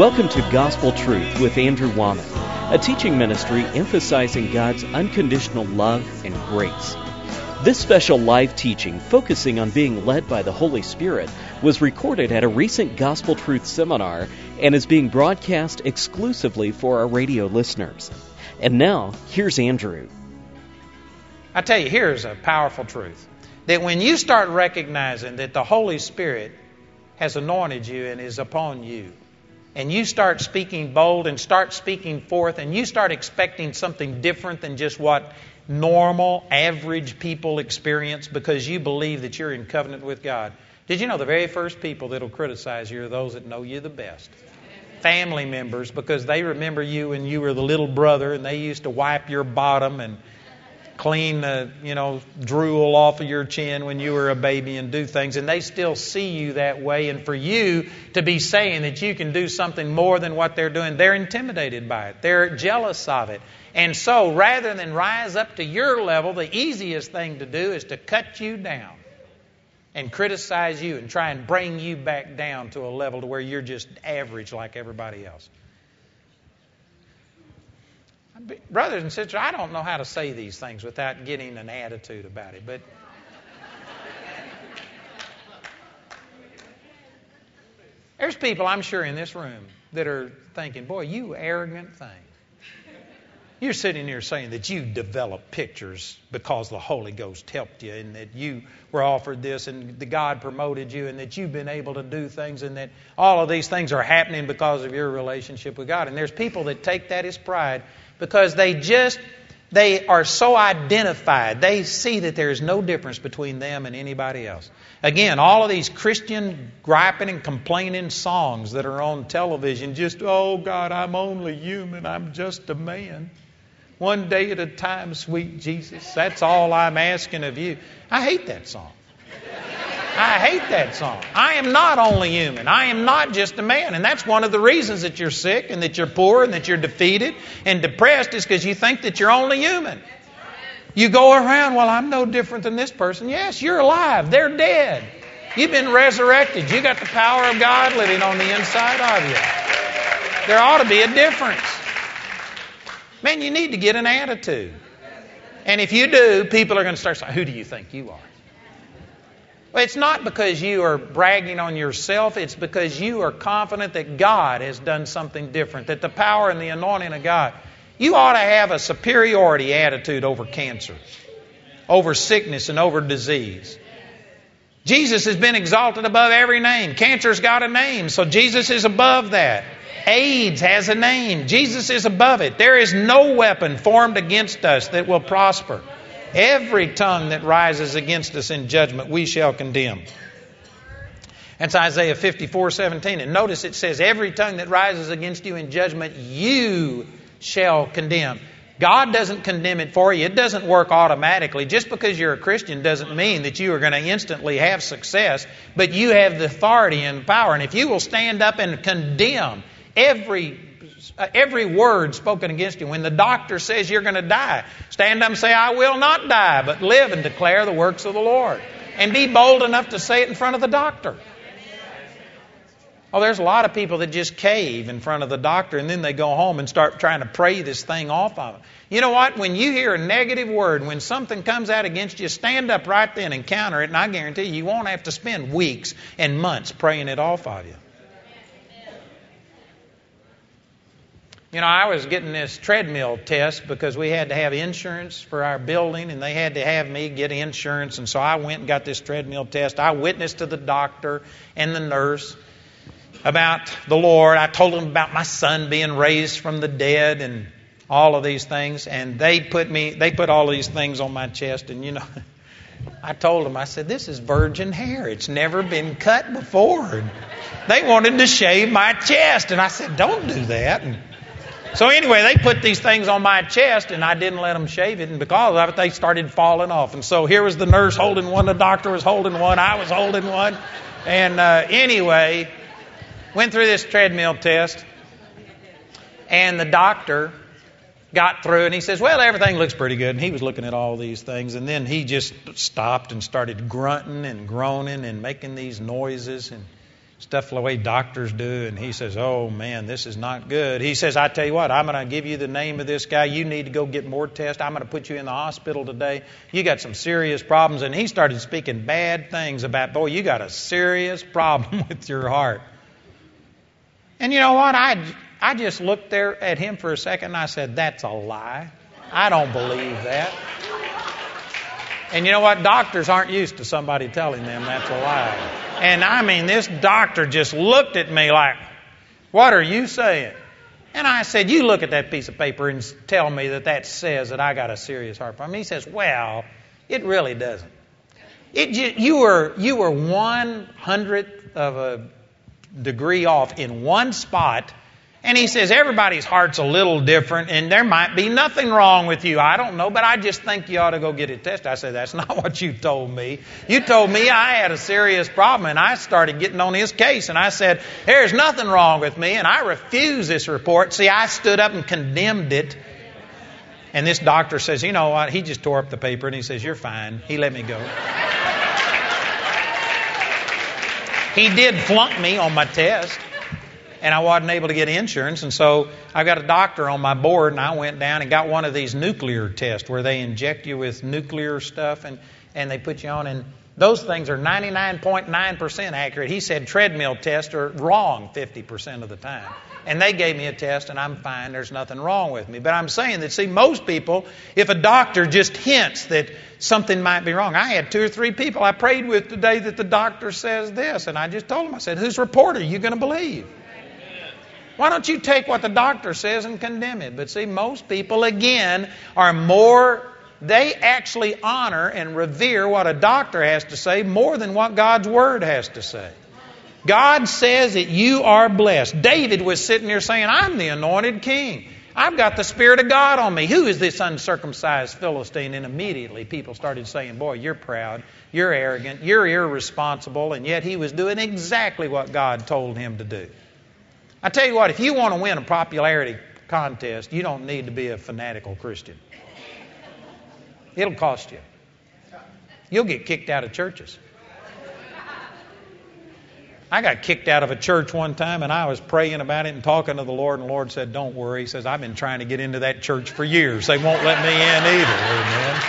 Welcome to Gospel Truth with Andrew Womack, a teaching ministry emphasizing God's unconditional love and grace. This special live teaching, focusing on being led by the Holy Spirit, was recorded at a recent Gospel Truth seminar and is being broadcast exclusively for our radio listeners. And now, here's Andrew. I tell you, here's a powerful truth. That when you start recognizing that the Holy Spirit has anointed you and is upon you, and you start speaking bold and start speaking forth, and you start expecting something different than just what normal, average people experience because you believe that you're in covenant with God. Did you know the very first people that will criticize you are those that know you the best? Family members, because they remember you when you were the little brother and they used to wipe your bottom and clean the, drool off of your chin when you were a baby and do things. And they still see you that way. And for you to be saying that you can do something more than what they're doing, they're intimidated by it. They're jealous of it. And so rather than rise up to your level, the easiest thing to do is to cut you down and criticize you and try and bring you back down to a level to where you're just average like everybody else. Brothers and sisters, I don't know how to say these things without getting an attitude about it, but there's people, I'm sure, in this room that are thinking, boy, you arrogant thing. You're sitting here saying that you developed pictures because the Holy Ghost helped you and that you were offered this and that God promoted you and that you've been able to do things and that all of these things are happening because of your relationship with God. And there's people that take that as pride because they are so identified. They see that there's no difference between them and anybody else. Again, all of these Christian griping and complaining songs that are on television, just, oh God, I'm only human, I'm just a man. One day at a time, sweet Jesus, that's all I'm asking of you. I hate that song. I hate that song. I am not only human. I am not just a man. And that's one of the reasons that you're sick and that you're poor and that you're defeated and depressed is because you think that you're only human. You go around, well, I'm no different than this person. Yes, you're alive. They're dead. You've been resurrected. You got the power of God living on the inside of you. There ought to be a difference. Man, you need to get an attitude. And if you do, people are going to start saying, who do you think you are? Well, it's not because you are bragging on yourself. It's because you are confident that God has done something different, that the power and the anointing of God. You ought to have a superiority attitude over cancer, over sickness, and over disease. Jesus has been exalted above every name. Cancer's got a name, so Jesus is above that. AIDS has a name. Jesus is above it. There is no weapon formed against us that will prosper. Every tongue that rises against us in judgment, we shall condemn. That's Isaiah 54:17. And notice it says, every tongue that rises against you in judgment, you shall condemn. God doesn't condemn it for you. It doesn't work automatically. Just because you're a Christian doesn't mean that you are going to instantly have success, but you have the authority and power. And if you will stand up and condemn every word spoken against you. When the doctor says you're going to die, stand up and say, I will not die, but live and declare the works of the Lord. And be bold enough to say it in front of the doctor. Oh, there's a lot of people that just cave in front of the doctor and then they go home and start trying to pray this thing off of them. You know what? When you hear a negative word, when something comes out against you, stand up right then and counter it, and I guarantee you won't have to spend weeks and months praying it off of you. I was getting this treadmill test because we had to have insurance for our building and they had to have me get insurance. And so I went and got this treadmill test. I witnessed to the doctor and the nurse about the Lord. I told them about my son being raised from the dead and all of these things. And they put all these things on my chest. And I told them, I said, this is virgin hair. It's never been cut before. They wanted to shave my chest. And I said, don't do that. And so anyway, they put these things on my chest and I didn't let them shave it. And because of it, they started falling off. And so here was the nurse holding one, the doctor was holding one, I was holding one. And anyway, went through this treadmill test. And the doctor got through and he says, well, everything looks pretty good. And he was looking at all these things. And then he just stopped and started grunting and groaning and making these noises. And stuff the way doctors do, and he says, oh, man, this is not good. He says, I tell you what, I'm going to give you the name of this guy. You need to go get more tests. I'm going to put you in the hospital today. You got some serious problems. And he started speaking bad things about, boy, you got a serious problem with your heart. And you know what? I just looked there at him for a second, and I said, that's a lie. I don't believe that. And you know what? Doctors aren't used to somebody telling them that's a lie. And I mean, this doctor just looked at me like, what are you saying? And I said, you look at that piece of paper and tell me that says that I got a serious heart problem. He says, well, it really doesn't. You were 1/100th of a degree off in one spot. And he says, everybody's heart's a little different, and there might be nothing wrong with you. I don't know, but I just think you ought to go get it tested. I said, that's not what you told me. You told me I had a serious problem, and I started getting on his case. And I said, there's nothing wrong with me, and I refuse this report. See, I stood up and condemned it. And this doctor says, you know what? He just tore up the paper, and he says, you're fine. He let me go. He did flunk me on my test. And I wasn't able to get insurance. And so I got a doctor on my board, and I went down and got one of these nuclear tests where they inject you with nuclear stuff and they put you on. And those things are 99.9% accurate. He said treadmill tests are wrong 50% of the time. And they gave me a test, and I'm fine. There's nothing wrong with me. But I'm saying that, see, most people, if a doctor just hints that something might be wrong. I had 2 or 3 people I prayed with today that the doctor says this. And I just told them, I said, whose report are you going to believe? Why don't you take what the doctor says and condemn it? But see, most people, again, they actually honor and revere what a doctor has to say more than what God's Word has to say. God says that you are blessed. David was sitting there saying, I'm the anointed king. I've got the Spirit of God on me. Who is this uncircumcised Philistine? And immediately people started saying, boy, you're proud, you're arrogant, you're irresponsible. And yet he was doing exactly what God told him to do. I tell you what, if you want to win a popularity contest, you don't need to be a fanatical Christian. It'll cost you. You'll get kicked out of churches. I got kicked out of a church one time, and I was praying about it and talking to the Lord, and the Lord said, don't worry. He says, I've been trying to get into that church for years. They won't let me in either. Amen.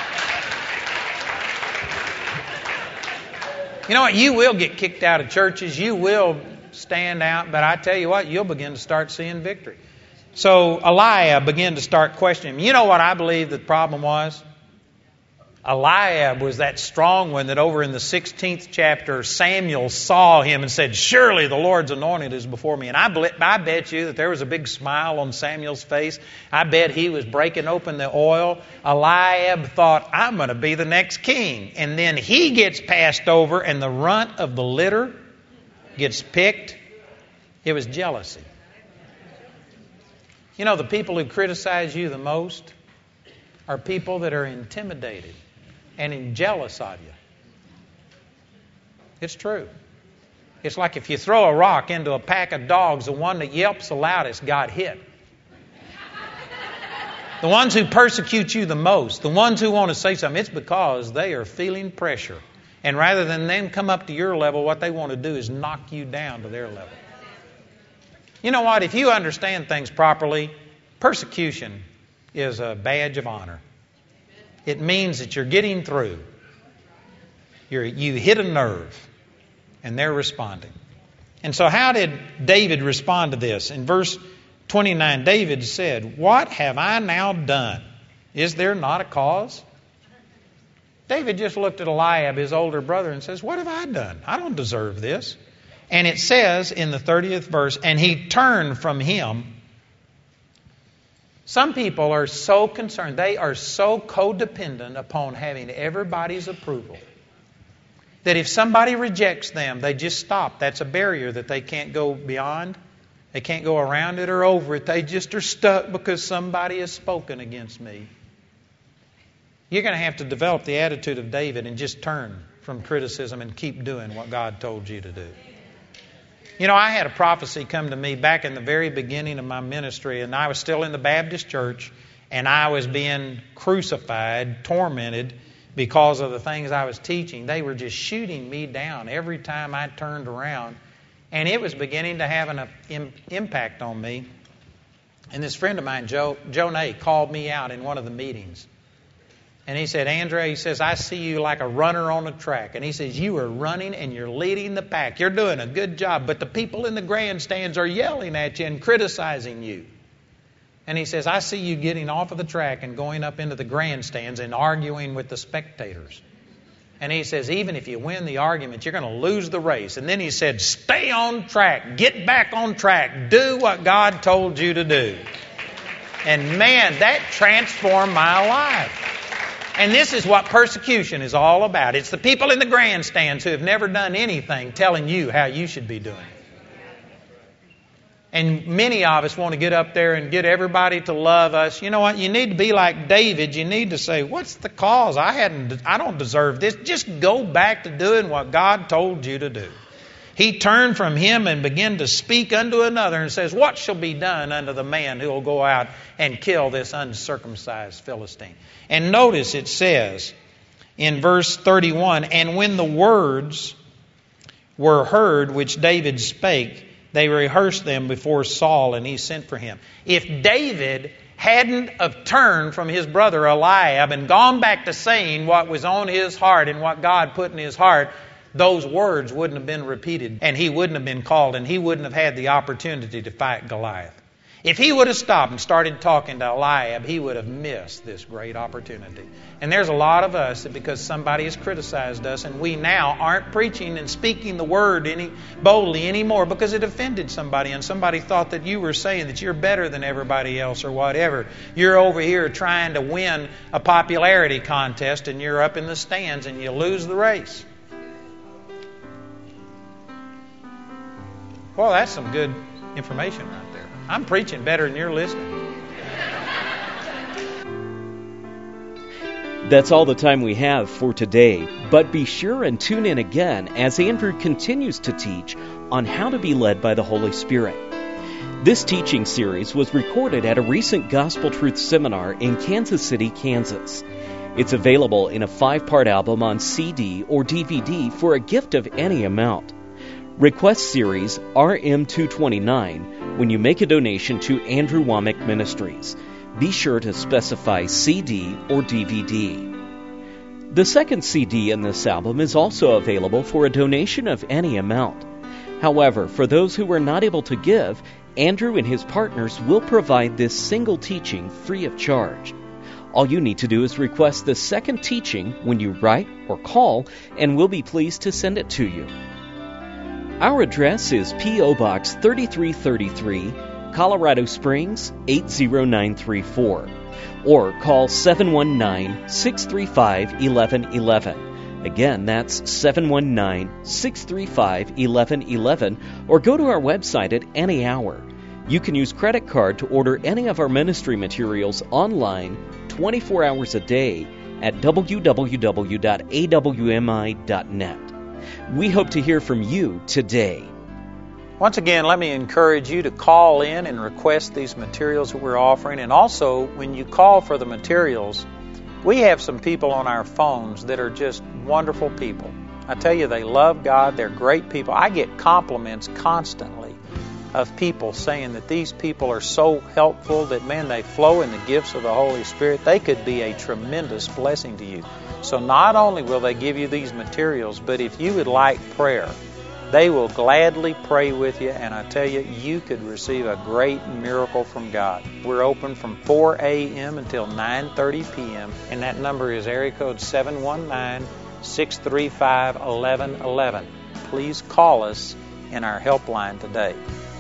You know what? You will get kicked out of churches. You will stand out, but I tell you what, you'll begin to start seeing victory. So Eliab began to start questioning him. You know what I believe the problem was? Eliab was that strong one that over in the 16th chapter, Samuel saw him and said, surely the Lord's anointed is before me. And I bet you that there was a big smile on Samuel's face. I bet he was breaking open the oil. Eliab thought, I'm going to be the next king. And then he gets passed over, and the runt of the litter gets picked. It was jealousy. You know, the people who criticize you the most are people that are intimidated and jealous of you. It's true. It's like if you throw a rock into a pack of dogs, the one that yelps the loudest got hit. The ones who persecute you the most, the ones who want to say something, it's because they are feeling pressure. And rather than them come up to your level, what they want to do is knock you down to their level. You know what? If you understand things properly, persecution is a badge of honor. It means that you're getting through. You hit a nerve, and they're responding. And so how did David respond to this? In verse 29, David said, what have I now done? Is there not a cause? David just looked at Eliab, his older brother, and says, what have I done? I don't deserve this. And it says in the 30th verse, and he turned from him. Some people are so concerned, they are so codependent upon having everybody's approval, that if somebody rejects them, they just stop. That's a barrier that they can't go beyond. They can't go around it or over it. They just are stuck because somebody has spoken against me. You're going to have to develop the attitude of David and just turn from criticism and keep doing what God told you to do. You know, I had a prophecy come to me back in the very beginning of my ministry, and I was still in the Baptist church, and I was being crucified, tormented because of the things I was teaching. They were just shooting me down every time I turned around. And it was beginning to have an impact on me. And this friend of mine, Joe Nay, called me out in one of the meetings. And he said, Andrea, he says, I see you like a runner on a track. And he says, you are running and you're leading the pack. You're doing a good job. But the people in the grandstands are yelling at you and criticizing you. And he says, I see you getting off of the track and going up into the grandstands and arguing with the spectators. And he says, even if you win the argument, you're going to lose the race. And then he said, stay on track. Get back on track. Do what God told you to do. And man, that transformed my life. And this is what persecution is all about. It's the people in the grandstands who have never done anything telling you how you should be doing it. And many of us want to get up there and get everybody to love us. You know what? You need to be like David. You need to say, what's the cause? I don't deserve this. Just go back to doing what God told you to do. He turned from him and began to speak unto another and says, what shall be done unto the man who will go out and kill this uncircumcised Philistine? And notice it says in verse 31, and when the words were heard which David spake, they rehearsed them before Saul, and he sent for him. If David hadn't have turned from his brother Eliab and gone back to saying what was on his heart and what God put in his heart, those words wouldn't have been repeated, and he wouldn't have been called, and he wouldn't have had the opportunity to fight Goliath. If he would have stopped and started talking to Eliab, he would have missed this great opportunity. And there's a lot of us that because somebody has criticized us and we now aren't preaching and speaking the word boldly anymore because it offended somebody and somebody thought that you were saying that you're better than everybody else or whatever. You're over here trying to win a popularity contest and you're up in the stands and you lose the race. Well, that's some good information right there. I'm preaching better than you're listening. That's all the time we have for today, but be sure and tune in again as Andrew continues to teach on how to be led by the Holy Spirit. This teaching series was recorded at a recent Gospel Truth seminar in Kansas City, Kansas. It's available in a 5-part album on CD or DVD for a gift of any amount. Request series RM229 when you make a donation to Andrew Wommack Ministries. Be sure to specify CD or DVD. The second CD in this album is also available for a donation of any amount. However, for those who are not able to give, Andrew and his partners will provide this single teaching free of charge. All you need to do is request the second teaching when you write or call, and we'll be pleased to send it to you. Our address is P.O. Box 3333, Colorado Springs 80934, or call 719-635-1111. Again, that's 719-635-1111, or go to our website at any hour. You can use credit card to order any of our ministry materials online 24 hours a day at www.awmi.net. We hope to hear from you today. Once again, let me encourage you to call in and request these materials that we're offering. And also, when you call for the materials, we have some people on our phones that are just wonderful people. I tell you, they love God. They're great people. I get compliments constantly of people saying that these people are so helpful that, man, they flow in the gifts of the Holy Spirit. They could be a tremendous blessing to you. So not only will they give you these materials, but if you would like prayer, they will gladly pray with you, and I tell you, you could receive a great miracle from God. We're open from 4 a.m. until 9:30 p.m., and that number is area code 719-635-1111. Please call us in our helpline today.